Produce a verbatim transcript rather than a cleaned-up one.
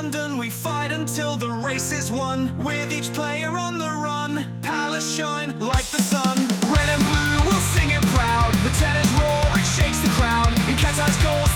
London we fight until the race is won, with each player on the run. Palace shine like the sun. Red and blue will sing it proud. The tenors roar, it shakes the crowd. In Qatar's goal